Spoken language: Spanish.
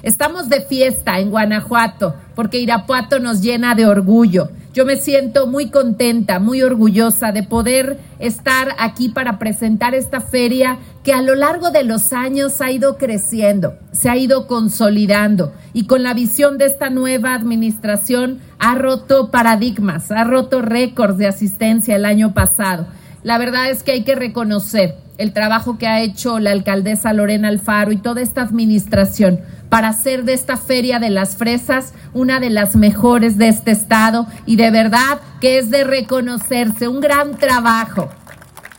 Estamos de fiesta en Guanajuato porque Irapuato nos llena de orgullo. Yo me siento muy contenta, muy orgullosa de poder estar aquí para presentar esta feria que a lo largo de los años ha ido creciendo, se ha ido consolidando y con la visión de esta nueva administración ha roto paradigmas, ha roto récords de asistencia el año pasado. La verdad es que hay que reconocer el trabajo que ha hecho la alcaldesa Lorena Alfaro y toda esta administración para hacer de esta Feria de las Fresas una de las mejores de este estado y de verdad que es de reconocerse, un gran trabajo.